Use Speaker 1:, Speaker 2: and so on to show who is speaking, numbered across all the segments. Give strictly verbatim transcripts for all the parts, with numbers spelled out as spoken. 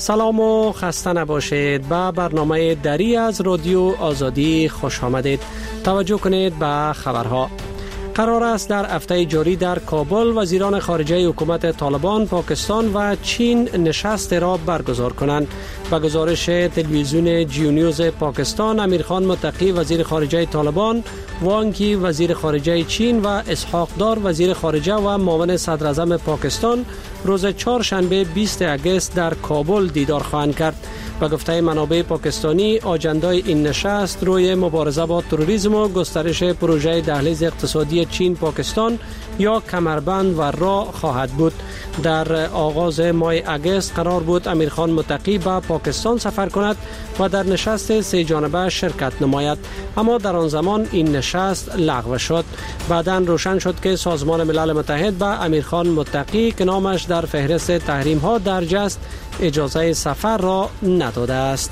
Speaker 1: سلام و خسته نباشید. به برنامه دری از رادیو آزادی خوش آمدید. توجه کنید به خبرها. قرار است در هفته جاری در کابل وزیران خارجه حکومت طالبان، پاکستان و چین نشست را برگزار کنند. به گزارش تلویزیون جیو نیوز پاکستان، امیرخان متقی وزیر خارجه طالبان، وانگ یی وزیر خارجه چین و اسحاق دار وزیر خارجه و معاون صدر اعظم پاکستان روز چهارشنبه بیستم اگست در کابل دیدار خواهند کرد. به گفته منابع پاکستانی، آجندای این نشست روی مبارزه با تروریسم و گسترش پروژه دهلیز اقتصادی چین پاکستان یا کمربند و راه خواهد بود. در آغاز ماه اگست قرار بود امیرخان متقی به پاکستان سفر کند و در نشست سه جانبه شرکت نماید، اما در آن زمان این نشست لغو شد. بعداً روشن شد که سازمان ملل متحد به امیرخان متقی که نامش در فهرست تحریم ها درج است اجازه سفر را نداده است.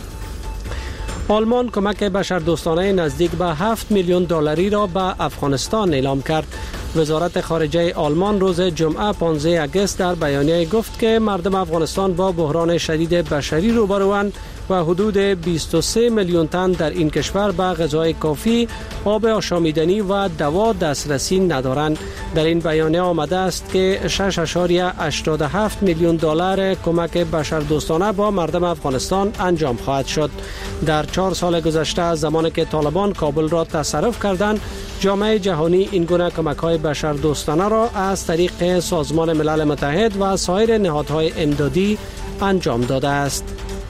Speaker 1: آلمان کمک بشردوستانه نزدیک به هفت میلیون دلاری را به افغانستان اعلام کرد. وزارت خارجه آلمان روز جمعه پانزدهم اگست در بیانیه گفت که مردم افغانستان با بحران شدید بشری روبروند و حدود بیست و سه میلیون تن در این کشور به غذای کافی، آب آشامیدنی و دوا دسترسی ندارند. در این بیانیه آمده است که شش ممیز هشتاد و هفت میلیون دلار کمک بشردوستانه با مردم افغانستان انجام خواهد شد. در چهار سال گذشته از زمانی که طالبان کابل را تصرف کردند، جامعه جهانی این گونه کمک‌های بشردوستانه را از طریق سازمان ملل متحد و سایر نهادهای امدادی انجام داده است.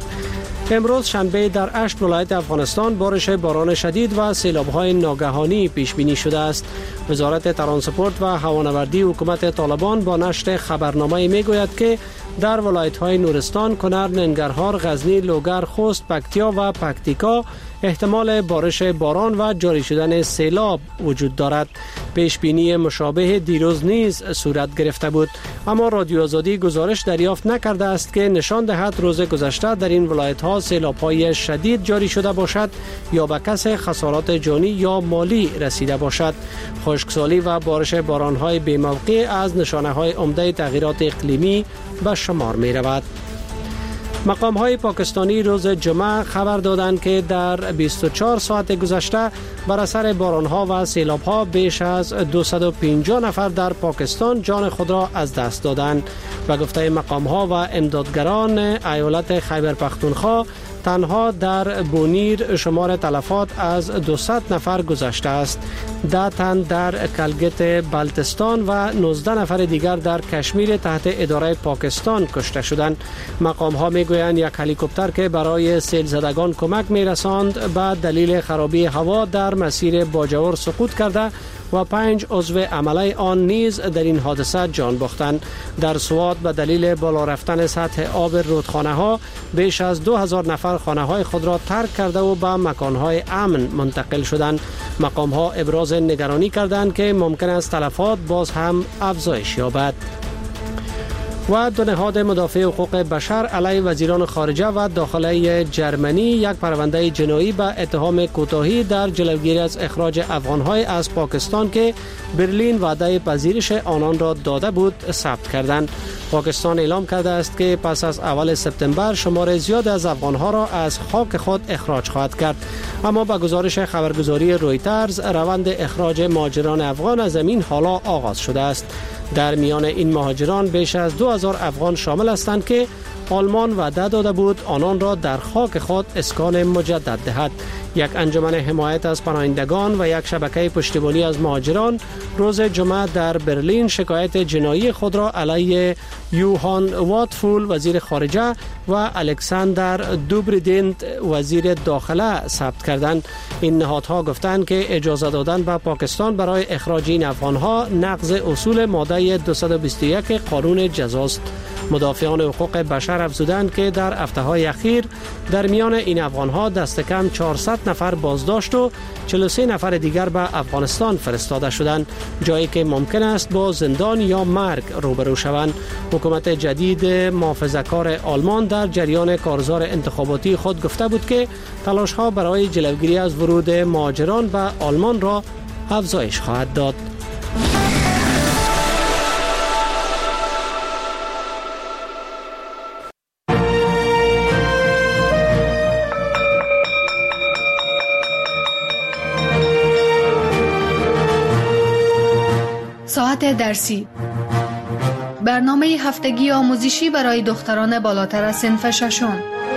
Speaker 1: امروز شنبه در هشت ولایت افغانستان بارش باران شدید و سیلاب‌های ناگهانی پیش بینی شده است. وزارت ترانسپورت و هوانوردی حکومت طالبان با نشر خبرنامه میگوید که در ولایت‌های نورستان، کنر، ننگرهار، غزنی، لوگر، خوست، پکتیا و پکتیکا احتمال بارش باران و جاری شدن سیلاب وجود دارد. پیش بینی مشابه دیروز نیز صورت گرفته بود، اما رادیو آزادی گزارش دریافت نکرده است که نشان دهد روز گذشته در این ولایت‌ها سیلاب‌های شدید جاری شده باشد یا به کسی خسارات جانی یا مالی رسیده باشد. خشکسالی و بارش باران‌های بی‌موقع از نشانه‌های عمده تغییرات اقلیمی به شمار می‌رود. مقام‌های پاکستانی روز جمعه خبر دادند که در بیست و چهار ساعت گذشته بر اثر باران‌ها و سیلاب‌ها بیش از دویست و پنجاه نفر در پاکستان جان خود را از دست دادند. به گفته مقام‌ها و امدادگران ایالت خیبر پختونخوا، تنها در بونیر شمار تلفات از دویست نفر گذشته است. ده تن در کلگت بلتستان و نوزده نفر دیگر در کشمیر تحت اداره پاکستان کشته شدند. مقام ها میگویند یک هلیکوپتر که برای سیل زدگان کمک میرساند به دلیل خرابی هوا در مسیر باجور سقوط کرده و پنج عضو عمله آن نیز در این حادثه جان باختند. در سوات به دلیل بالا رفتن سطح آب رودخانه ها بیش از دو هزار نفر خانه های خود را ترک کرده و به مکان های امن منتقل شدند. مقام ها ابراز نگرانی کردند که ممکن است تلفات باز هم افزایش یابد. و دو نهاد مدافع حقوق بشر علیه وزیران خارجه و داخلی جرمنی یک پرونده جنایی به اتهام کوتاهی در جلوگیری از اخراج افغان‌های از پاکستان که برلین وعده پذیرش آنان را داده بود ثبت کردند. پاکستان اعلام کرده است که پس از اول سپتامبر شمار زیاد از افغان‌ها را از خاک خود اخراج خواهد کرد، اما با گزارش خبرگزاری رویترز روند اخراج مهاجران افغان از زمین حالا آغاز شده است. در میان این مهاجران بیش از دو هزار افغان شامل هستند که آلمان وعده داده بود آنان را در خاک خود اسکان مجدد دهد. یک انجمن حمایت از پناهندگان و یک شبکه پشتیبانی از مهاجران روز جمعه در برلین شکایت جنایی خود را علیه یوهان واتفول وزیر خارجه و الکساندر دوبریدنت وزیر داخله ثبت کردند. این نهادها گفتند که اجازه دادن به پاکستان برای اخراج این افغانها نقض اصول ماده دویست و بیست و یک قانون جزاست. مدافعان حقوق بشر افزودند که در هفته‌های اخیر در میان این افغانها دست کم چهارصد نفر بازداشت و چهل و سه نفر دیگر به افغانستان فرستاده شدند، جایی که ممکن است با زندان یا مرگ روبرو شوند. حکومت جدید محافظه‌کار آلمان در جریان کارزار انتخاباتی خود گفته بود که تلاش‌ها برای جلوگیری از ورود مهاجران به آلمان را افزایش خواهد داد.
Speaker 2: ساعت درسی، برنامه هفتگی آموزشی برای دختران بالاتر از صنف ششم.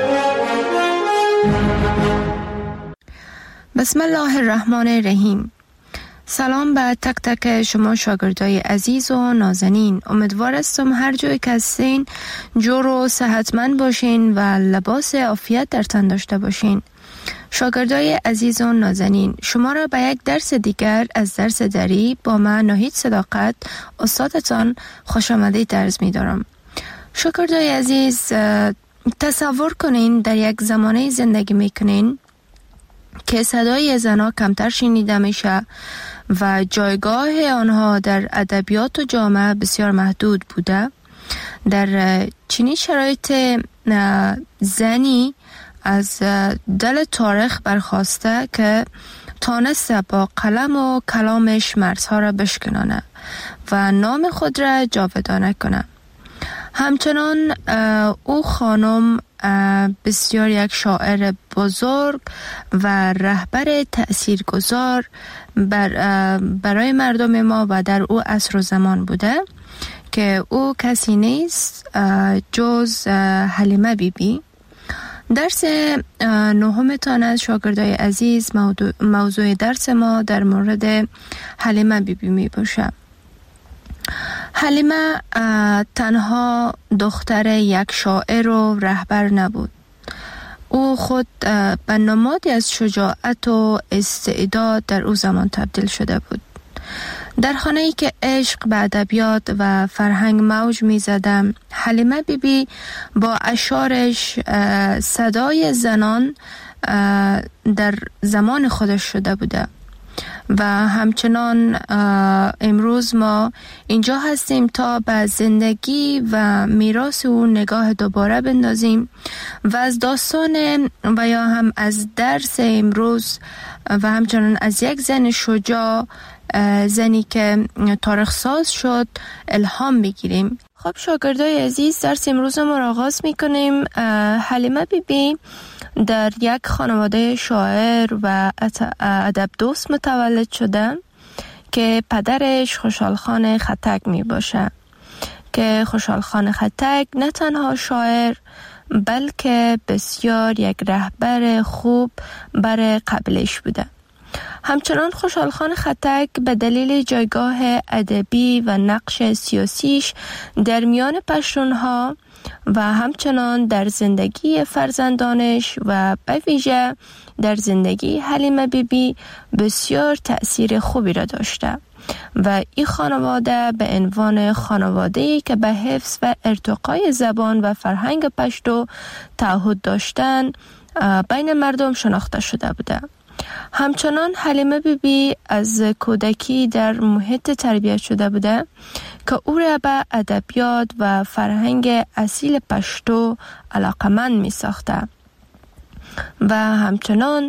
Speaker 3: بسم الله الرحمن الرحیم. سلام به تک تک شما شاگردای عزیز و نازنین. امیدوار هستم هر جایی که هستین جور و صحتمند باشین و لباس عافیت در تن داشته باشین. شاگردای عزیز و نازنین، شما را به یک درس دیگر از درس دری با من ناهید صداقت استادتان خوش آمدید عرض می دارم. شاگردای عزیز، تصور کنین در یک زمانه زندگی می کنین که صدای زنها کمتر شنیده میشه و جایگاه آنها در ادبیات و جامعه بسیار محدود بوده. در چنین شرایط زنی از دل تاریخ برخواسته که تانسته با قلم و کلامش مرزها را بشکنانه و نام خود را جاودانه کنه. همچنان او خانم بسیار یک شاعر بزرگ و رهبر تأثیرگذار بر برای مردم ما و در او عصر و زمان بوده که او کسی نیست جز حلیمه بی بی. درس نهمتان از شاگردای عزیز موضوع, موضوع درس ما در مورد حلیمه بی بی می باشه. حلیمه تنها دختر یک شاعر و رهبر نبود. او خود به نمادی از شجاعت و استعداد در او زمان تبدیل شده بود. در خانه‌ای که عشق به ادبیات و فرهنگ موج می‌زد، حلیمه بی بی با اشعارش صدای زنان در زمان خودش شده بوده و همچنان امروز ما اینجا هستیم تا به زندگی و میراث او نگاه دوباره بندازیم و از داستان و یا هم از درس امروز و همچنان از یک زن شجاع، زنی که تاریخ ساز شد، الهام بگیریم. خب شاگردای عزیز، درس امروز ما را آغاز میکنیم. حلیمه بی بی در یک خانواده شاعر و ادب دوست متولد شده که پدرش خوشحال خان خطک می باشه که خوشحال خان خطک نه تنها شاعر بلکه بسیار یک رهبر خوب برای قبیله‌اش بوده. همچنان خوشحال خان خطک به دلیل جایگاه ادبی و نقش سیاسیش در میان پشتونها و همچنان در زندگی فرزندانش و به ویژه در زندگی حلیمه بی بی بسیار تأثیر خوبی را داشته و این خانواده به عنوان خانواده‌ای که به حفظ و ارتقای زبان و فرهنگ پشتو تعهد داشتن بین مردم شناخته شده بوده. همچنان حلیمه بی بی از کودکی در محیط تربیت شده بوده که او را به ادبیات و فرهنگ اصیل پشتو علاقمند می ساخته و همچنان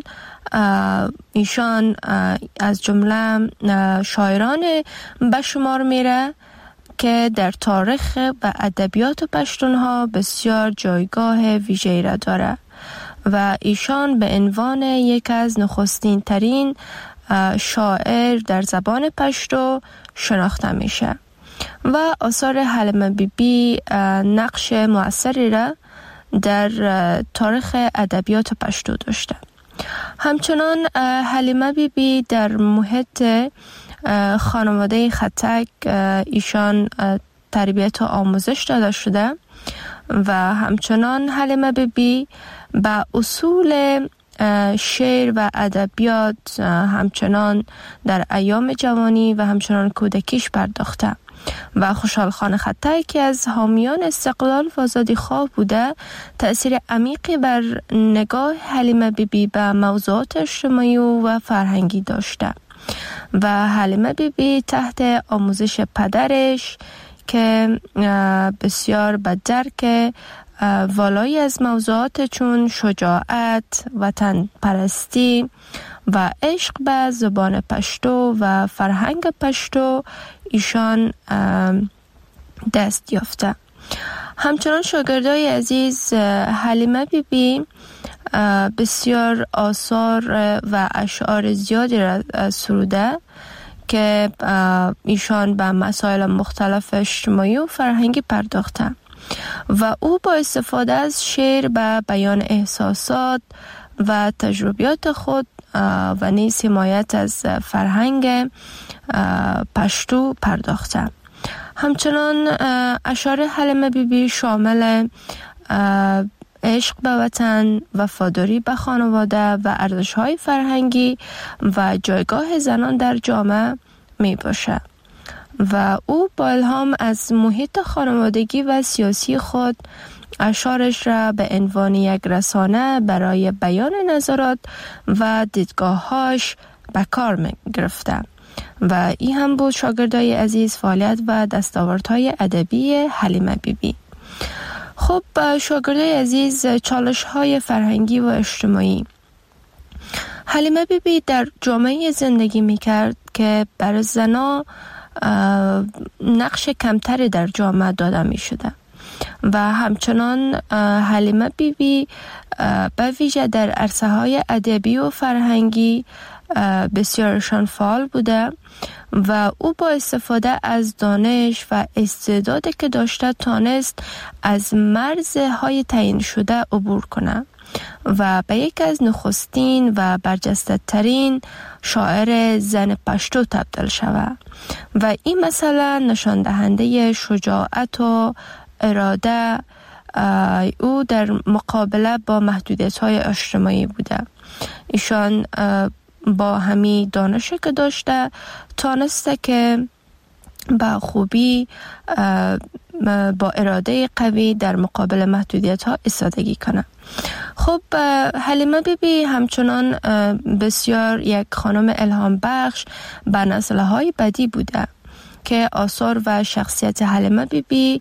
Speaker 3: ایشان از جمله شاعران به شمار میره که در تاریخ و ادبیات پشتونها بسیار جایگاه ویژه‌ای را داره و ایشان به عنوان یک از نخستین ترین شاعر در زبان پشتو شناخته میشه و آثار حلیمه بی بی نقش مؤثری را در تاریخ ادبیات پشتو داشته. همچنان حلیمه بی بی در محیط خانواده خطک ایشان تربیت و آموزش داده شده و همچنان حلیمه بی بی به اصول شعر و ادبیات همچنان در ایام جوانی و همچنان کودکیش پرداخته و خوشحال خان خطک که از حامیان استقلال و آزادی خواه بوده تأثیر عمیقی بر نگاه حلیمه بی بی به موضوعات اجتماعی و فرهنگی داشته و حلیمه بی بی تحت آموزش پدرش که بسیار به درک والایی از موضوعات چون شجاعت، وطن پرستی و عشق به زبان پشتو و فرهنگ پشتو ایشان دست یافته. همچنان شاگردای عزیز، حلیمه بی بی بسیار آثار و اشعار زیادی را سروده که ایشان به مسائل مختلف اجتماعی و فرهنگی پرداخته و او با استفاده از شعر به بیان احساسات و تجربیات خود و نیز حمایت از فرهنگ پشتو پرداخته. همچنان اشعار حلیمه بی بی شامل عشق به وطن، وفاداری به خانواده و ارزش‌های فرهنگی و جایگاه زنان در جامعه می باشه و او با الهام از محیط خانوادگی و سیاسی خود اشعارش را به عنوان یک رسانه برای بیان نظرات و دیدگاه‌هاش به کار می گرفته و این هم بود شاگردای عزیز فعالیت و دستاوردهای ادبی حلیمه بی بی. خب شاگردای عزیز، چالش‌های فرهنگی و اجتماعی. حلیمه بی بی در جامعه زندگی می‌کرد که برای زن‌ها نقش کمتری در جامعه داده می‌شده و همچنان حلیمه بی بی به ویژه در عرصه‌های ادبی و فرهنگی بسیارشان فعال بوده و او با استفاده از دانش و استعدادی که داشته تانست از مرزهای تعیین شده عبور کنه و به یک از نخستین و برجسته ترین شاعر زن پشتو تبدیل شود و این مثلا نشان دهنده شجاعت و اراده او در مقابله با محدودیت‌های اجتماعی بوده. ایشان با همین دانشی که داشته تانسته که با خوبی با اراده قوی در مقابل محدودیت ها ایستادگی کنه. خب حلیمه بی بی همچنان بسیار یک خانم الهام بخش به نسل های بعدی بوده که آثار و شخصیت حلیمه بی بی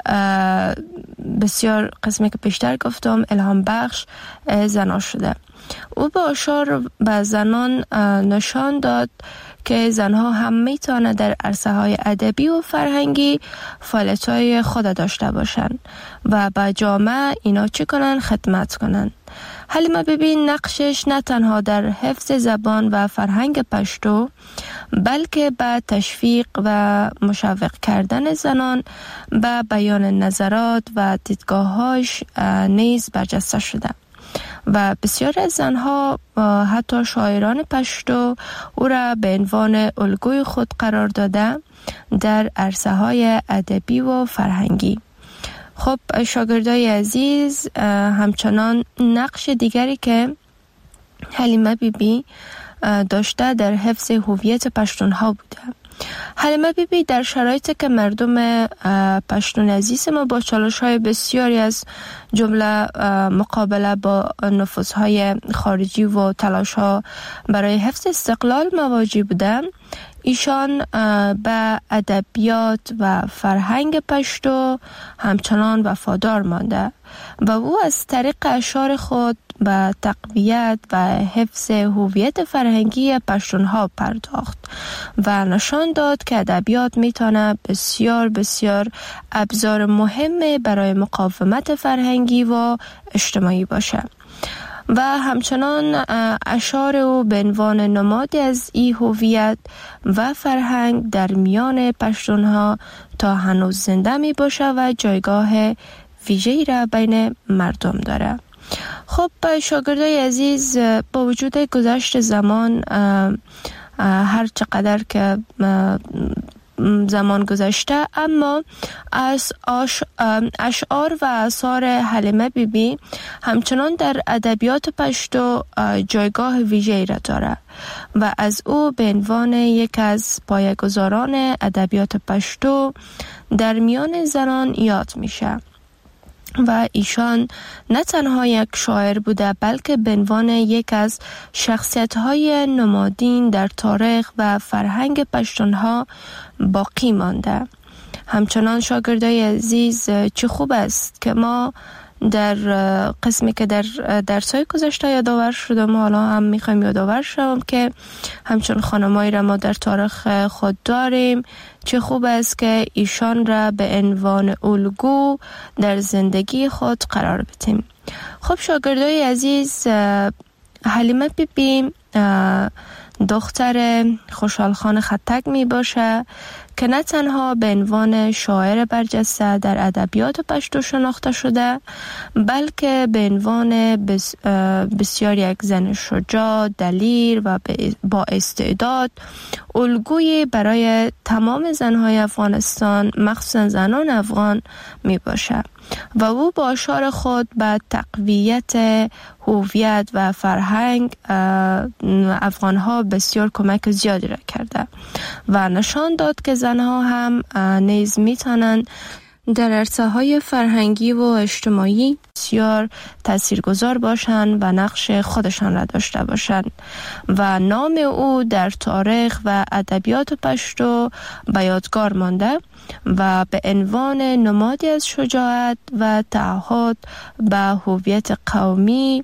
Speaker 3: بسیار قسمی که پیشتر گفتم الهام بخش زنان شده. او با اشعار به زنان نشان داد که زنها هم میتونه در عرصه های ادبی و فرهنگی فعالیت های خود داشته باشند و به جامعه اینا چی کنن؟ خدمت کنن. حلیمه بی بی نقشش نه تنها در حفظ زبان و فرهنگ پشتو بلکه به تشویق و مشوق کردن زنان به بیان نظرات و دیدگاه‌هاش نیز برجسته شده و بسیار از زنها حتی شاعران پشتو او را به عنوان الگوی خود قرار داده در عرصه های ادبی و فرهنگی. خب شاگردای عزیز، همچنان نقش دیگری که حلیمه بی بی داشته در حفظ هویت پشتونها بوده. حلیمه بی بی در شرایطی که مردم پشتون عزیز ما با چالش‌های بسیاری از جمله مقابله با نفوذهای خارجی و تلاش‌ها برای حفظ استقلال مواجه بودند، ایشان به ادبیات و فرهنگ پشتو همچنان وفادار مانده و او از طریق اشعار خود به تقویت و حفظ هویت فرهنگی پشتونها پرداخت و نشان داد که ادبیات میتونه بسیار بسیار ابزار مهم برای مقاومت فرهنگی و اجتماعی باشه و همچنان اشعار او به عنوان نمادی از این هویت و فرهنگ در میان پشتونها تا هنوز زنده می باشه و جایگاه ویژه‌ای را بین مردم داره. خب شاگردای عزیز، با وجود گذشت زمان، هر چقدر که زمان گذشته، اما از اشعار و آثار حلیمه بی بی همچنان در ادبیات پشتو جایگاه ویژه‌ای را دارد و از او به عنوان یک از پایه‌گذاران ادبیات پشتو در میان زنان یاد میشه و ایشان نه تنها یک شاعر بوده بلکه به عنوان یک از شخصیت‌های نمادین در تاریخ و فرهنگ پشتونها باقی مانده. همچنان شاگردای عزیز، چه خوب است که ما در قسمی که در درس‌های گذشته یادآور شدم، حالا هم میخوایم یادآور شوم که همچون خانمایی را ما در تاریخ خود داریم. چه خوب است که ایشان را به عنوان الگو در زندگی خود قرار بدیم. خب شاگردای عزیز، حلیمه بی بی دختر خوشحال خان خطک می باشه که نه تنها به عنوان شاعر برجسته در ادبیات پشتو شناخته شده، بلکه به عنوان بس بسیار یک زن شجاع، دلیر و با استعداد، الگوی برای تمام زنهای افغانستان، مخصوصا زنان افغان می باشه و او با اشعار خود به تقویت هویت و فرهنگ افغانها بسیار کمک زیادی را کرده و نشان داد که زنها هم نیز میتونند در عرصه‌های فرهنگی و اجتماعی بسیار تاثیرگذار باشند و نقش خودشان را داشته باشند و نام او در تاریخ و ادبیات پشتو به یادگار مانده و به عنوان نمادی از شجاعت و تعهد به هویت قومی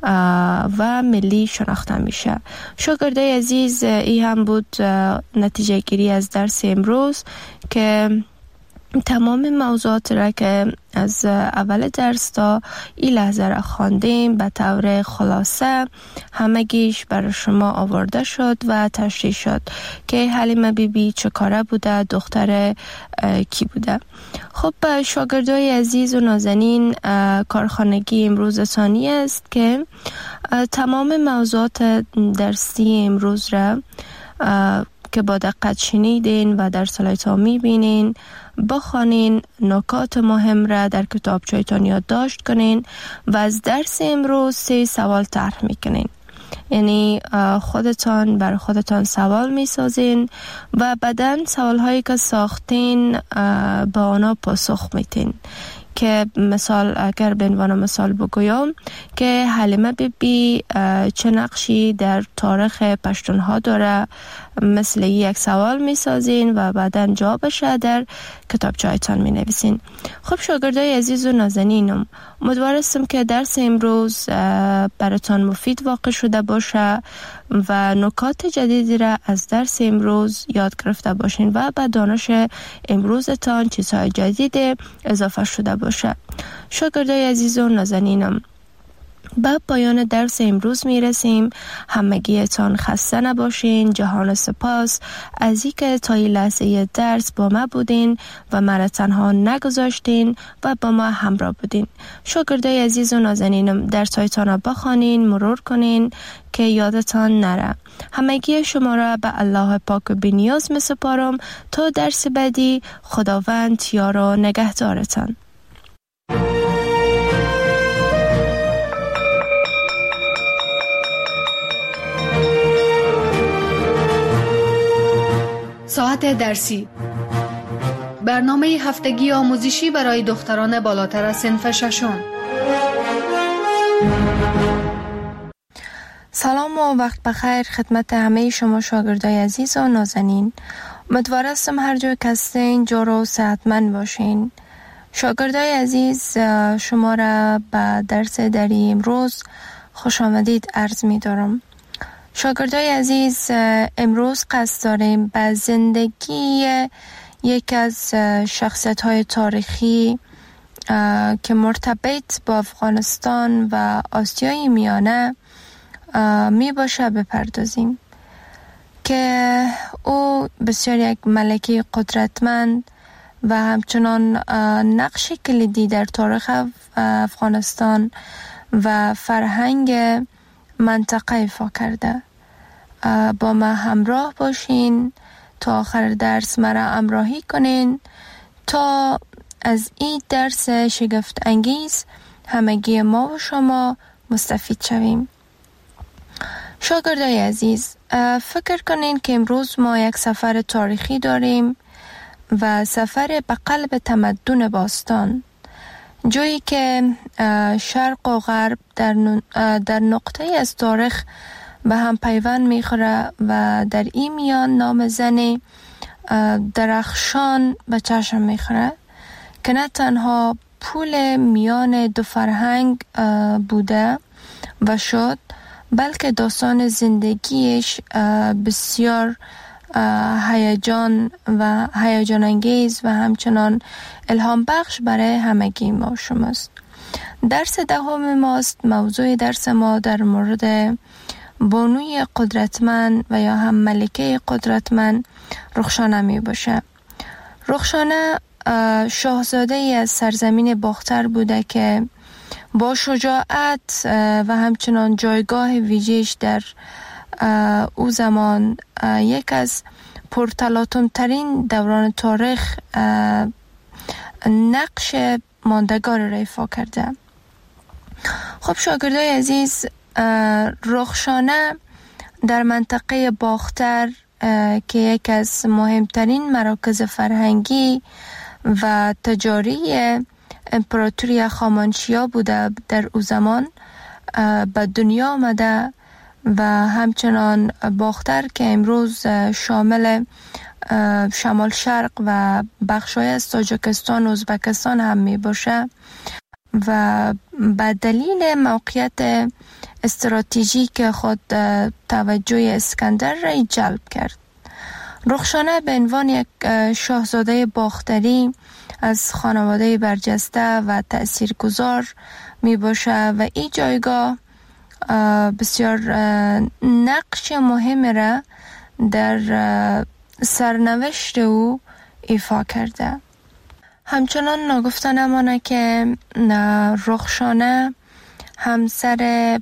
Speaker 3: و ملی شناخته میشه. شاگردای عزیز، ای هم بود نتیجه گیری از درس امروز که تمام موضوعات را که از اول درس تا این لحظه را خواندیم به طور خلاصه همگیش برای شما آورده شد و تشریح شد که حلیمه بی بی چه کاره بوده، دختر کی بوده. خب شاگردای عزیز و نازنین، کارخانگی امروز ثانی است که تمام موضوعات درسی امروز را که با دقت شنیدین و در سلایت‌ها می‌بینین بخوانین، نکات مهم را در کتابچه‌تان یادداشت کنین و از درس امروز سه سوال طرح میکنین. یعنی خودتان بر خودتان سوال میسازین و بعداً سوال‌هایی که ساختین به آنها پاسخ میتین. که مثال اگر به عنوان مثال بگویم که حلیمه بی بی چه نقشی در تاریخ پشتونها داره، مثل یک سوال می سازین و بعدا جوابش در کتابچه‌تان می نویسین. خب شاگردای عزیز و نازنینم، امیدوارم که درس امروز براتان مفید واقع شده باشه و نکات جدیدی را از درس امروز یاد گرفته باشین و به دانش امروزتان چیزهای جدید اضافه شده باشه. شاگردای عزیز و نازنینم، به پایان درس امروز می رسیم. همگیتان خسته نباشین. جهان سپاس از اینکه تا این لحظه درس با ما بودین و مرا تنها نگذاشتین و با ما همراه بودین. شاگردای عزیز و نازنینم، درسایتان را بخوانین، مرور کنین که یادتان نره. همگی شما را به الله پاک و بی‌نیاز می سپارم تا درس بعدی. خداوند یار و نگهدارتان.
Speaker 2: ساعت درسی، برنامه هفتگی آموزشی برای دختران بالاتر از صنف ششم.
Speaker 3: سلام و وقت بخیر خدمت همه شما شاگردای عزیز و نازنین. امیدوار هستم هر جای که هستین جور و صحتمند باشین. شاگردای عزیز، شما را به درس دری امروز خوش آمدید عرض می دارم. شاگردای عزیز، امروز قصد داریم به زندگی یک از شخصیت‌های تاریخی که مرتبط با افغانستان و آسیای میانه می باشه بپردازیم که او بسیار یک ملکه قدرتمند و همچنان نقش کلیدی در تاریخ افغانستان و فرهنگ منطقه ایفا کرده. با ما همراه باشین تا آخر درس مرا همراهی کنین تا از این درس شگفت انگیز همگی ما و شما مستفید شویم. شاگردای عزیز، فکر کنین که امروز ما یک سفر تاریخی داریم و سفر به قلب تمدن باستان، جایی که شرق و غرب در در نقطه از تاریخ به هم پیوند میخوره و در این میان نام زن درخشان به چشم میخوره که نه تنها پول میان دو فرهنگ بوده و شد، بلکه داستان زندگیش بسیار هیجان و هیجان انگیز و همچنان الهام بخش برای همگی ما شماست. درس دهم ماست. موضوع درس ما در مورد بانوی قدرتمند و یا هم ملکه قدرتمند رخشانه می باشه. رخشانه شاهزاده از سرزمین باختر بوده که با شجاعت و همچنان جایگاه ویژه‌اش در او زمان یک از پرتلاطم ترین دوران تاریخ نقش ماندگار را ایفا کرده. خب شاگردای عزیز، رخشانه در منطقه باختر که یک از مهمترین مراکز فرهنگی و تجاری امپراتوری هخامنشیا بوده در او زمان به دنیا آمده و همچنان باختر که امروز شامل شمال شرق و بخشای از تاجیکستان و ازبکستان هم می باشه و به دلیل موقعیت استراتژیک خود توجه اسکندر را جلب کرد. رخشانه به عنوان یک شاهزاده باختری از خانواده برجسته و تأثیرگذار می باشه و این جایگاه بسیار نقش مهم را در سرنوشت او ایفا کرده. همچنان ناگفته نمانه که رخشانه همسر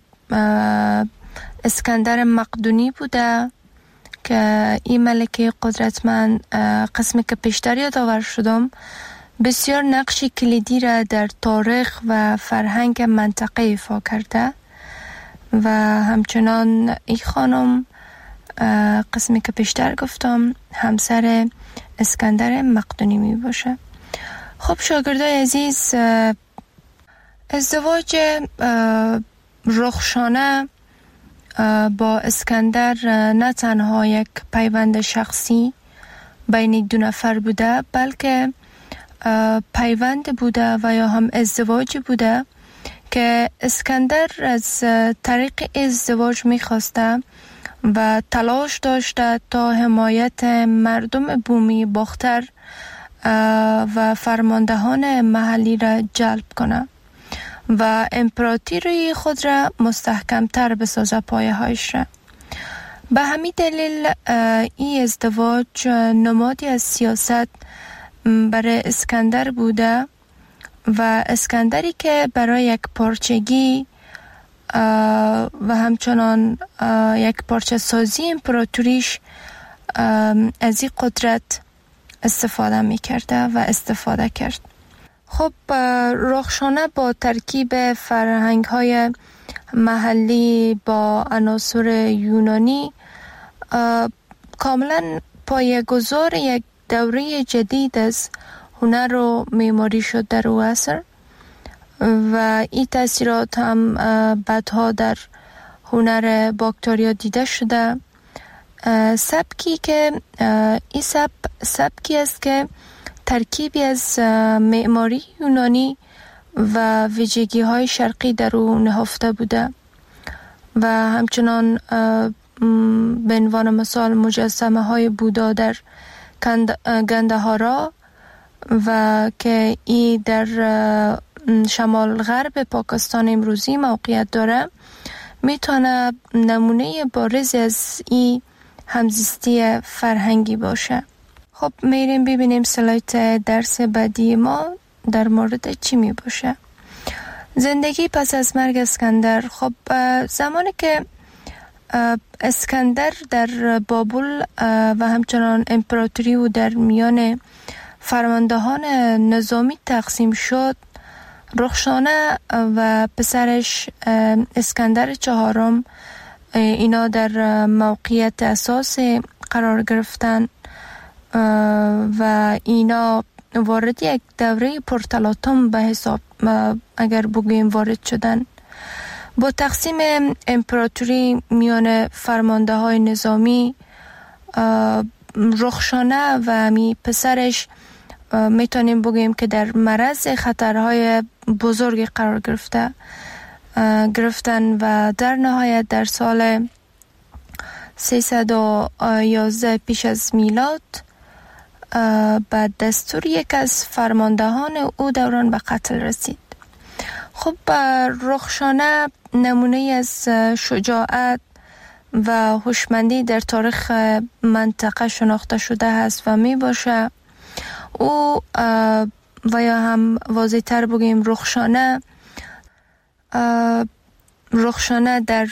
Speaker 3: اسکندر مقدونی بوده که این ملکه قدرتمند قسمی که پیشتر یادآور شدم بسیار نقش کلیدی را در تاریخ و فرهنگ منطقه ایفا کرده و همچنان این خانم قسمی که پیشتر گفتم همسر اسکندر مقدونی می باشه. خب شاگردای عزیز، ازدواج رخشانه با اسکندر نه تنها یک پیوند شخصی بین دو نفر بوده، بلکه پیوند بوده و یا هم ازدواج بوده که اسکندر از طریق ازدواج می‌خواسته و تلاش داشته تا حمایت مردم بومی باختر و فرماندهان محلی را جلب کنه و امپراتوری خود را مستحکمتر بسازه پایه هایش را. به همین دلیل این ازدواج نمادی از سیاست برای اسکندر بوده و اسکندری که برای یک پارچگی و همچنان یک پارچه سازی امپراتوریش از این قدرت استفاده می کرده و استفاده کرد. خب رخشانه با ترکیب فرهنگ های محلی با عناصر یونانی کاملا پایه‌گذار یک دوره جدید از هنر و معماری شد در او عصر و این تاثیرات هم بعدها در هنر باکتریا دیده شده. سبکی که این سب سبکی است که ترکیبی از معماری یونانی و ویژگی های شرقی در او نهفته بوده و همچنان به عنوان مثال مجسمه های بودا در گندهارا و که این در شمال غرب پاکستان امروزی موقعیت داره میتونه نمونه بارزی از این همزیستی فرهنگی باشه. خب میریم ببینیم سلایت درس بعدی ما در مورد چی می باشه. زندگی پس از مرگ اسکندر. خب زمانی که اسکندر در بابل و همچنان امپراتوری و در میان فرماندهان نظامی تقسیم شد، رخشانه و پسرش اسکندر چهارم اینا در موقعیت اساسی قرار گرفتن و اینا وارد یک دوره پرتلاطم به حساب اگر بگوییم وارد شدن. با تقسیم امپراتوری میان فرمانده های نظامی، رخشانه و می پسرش میتونیم بگوییم که در معرض خطرهای بزرگی قرار گرفته گرفتن و در نهایت در سال سیصد و یازده پیش از میلاد بعد دستور یک از فرماندهان او دوران به قتل رسید. خب رخشانه نمونه از شجاعت، و هوشمندی در تاریخ منطقه شناخته شده است و می باشه. او و یا هم واضح تر بگیم رخشانه رخشانه در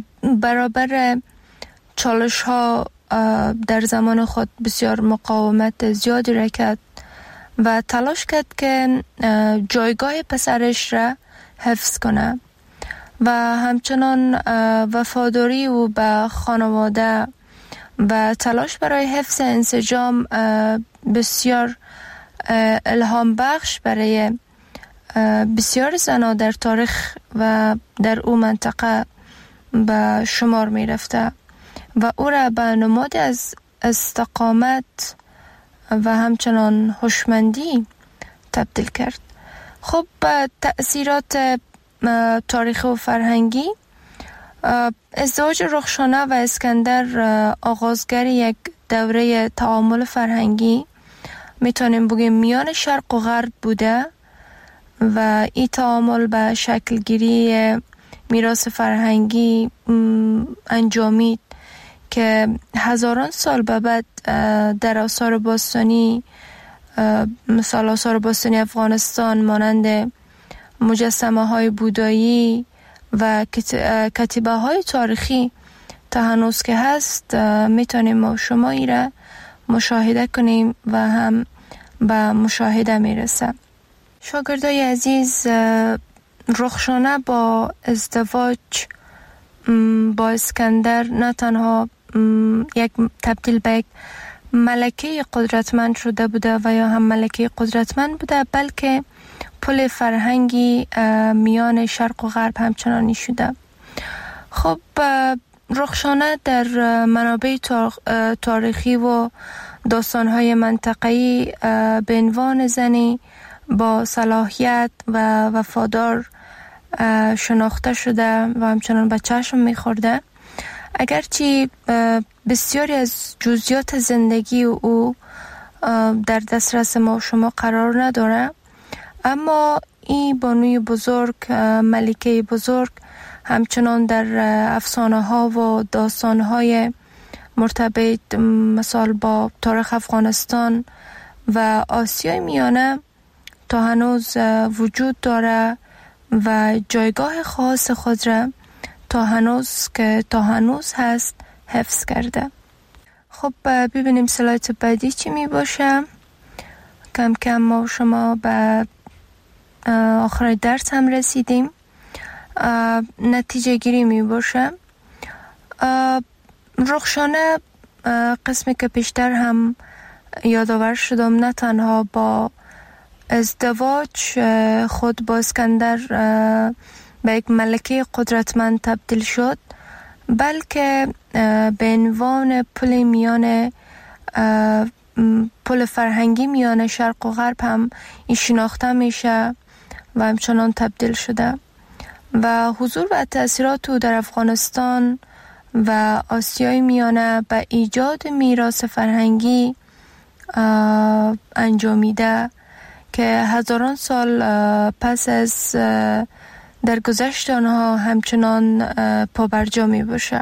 Speaker 3: برابر چالش ها در زمان خود بسیار مقاومت زیادی را کرد و تلاش کرد که جایگاه پسرش را حفظ کنه و همچنان وفاداری او به خانواده و تلاش برای حفظ انسجام بسیار الهام بخش برای بسیار زنان در تاریخ و در او منطقه به شمار می رفته و او را به نماد از استقامت و همچنان هوشمندی تبدیل کرد. خب تأثیرات تاریخی و فرهنگی، ازدواج رخشانه و اسکندر آغازگر یک دوره تعامل فرهنگی میتونیم بگیم میان شرق و غرب بوده و این تعامل به شکل گیری میراث فرهنگی انجامید که هزاران سال به بعد در آثار باستانی، مثال آثار باستانی افغانستان مانند مجسمه های بودایی و کتیبه های تاریخی تا هنوز که هست میتونیم ما شما ای را مشاهده کنیم و هم به مشاهده میرسه. شاگردای عزیز، رخشانه با ازدواج با اسکندر نه تنها یک تبدیل به یک ملکه قدرتمند شده بوده و یا هم ملکه قدرتمند بوده، بلکه پل فرهنگی میان شرق و غرب همچنانی شده. خب رخشانه در منابع تاریخی و داستان‌های منطقه‌ای به عنوان زنی با صلاحیت و وفادار شناخته شده و همچنان به چشم می‌خورده. اگرچه بسیاری از جزئیات زندگی او در دسترس ما شما قرار نداره، اما این بانوی بزرگ، ملکه بزرگ، همچنان در افسانه ها و داستان های مرتبط مثال با تاریخ افغانستان و آسیای میانه تا هنوز وجود داره و جایگاه خاص خود را تا هنوز که تا هنوز هست حفظ کرده. خب ببینیم سلایت بعدی چی می باشه. کم کم ما شما به آخر درس هم رسیدیم. نتیجه گیری می باشه. رخشانه قسمی که پیشتر هم یادآور شدم نه تنها با ازدواج خود با اسکندر به یک ملکه قدرتمند تبدیل شد، بلکه به عنوان پل میان پل فرهنگی میان شرق و غرب هم این شناخته میشه و همچنان تبدیل شده و حضور و تأثیرات او در افغانستان و آسیای میانه به ایجاد میراث فرهنگی انجامیده که هزاران سال پس از در گذشت آنها همچنان پابرجا می باشه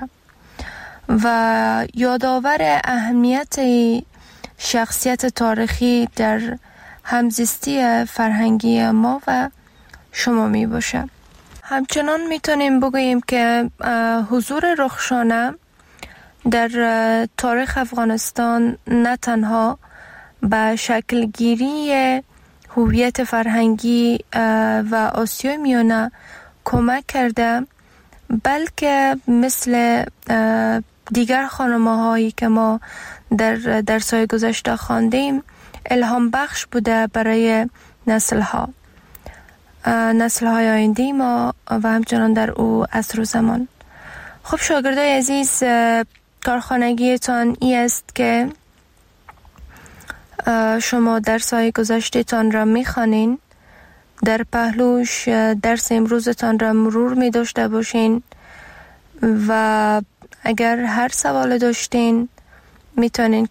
Speaker 3: و یادآور اهمیت شخصیت تاریخی در همزیستی فرهنگی ما و شما می باشه. همچنان می تونیم بگوییم که حضور رخشانه در تاریخ افغانستان نه تنها به شکل گیری هویت فرهنگی و آسیای میانه کمک کرده، بلکه مثل دیگر خانم‌ها هایی که ما در درس‌های گذشته خواندیم الهام بخش بوده برای نسل‌ها نسل‌های آینده ما و همچنان در او عصر و زمان. خب شاگردای عزیز، کارخانگیتان ای است که شما درس‌های گذشته‌تان را می‌خوانین، در پهلوش درس امروزتان را مرور می داشته باشین و اگر هر سوال داشتین میتونین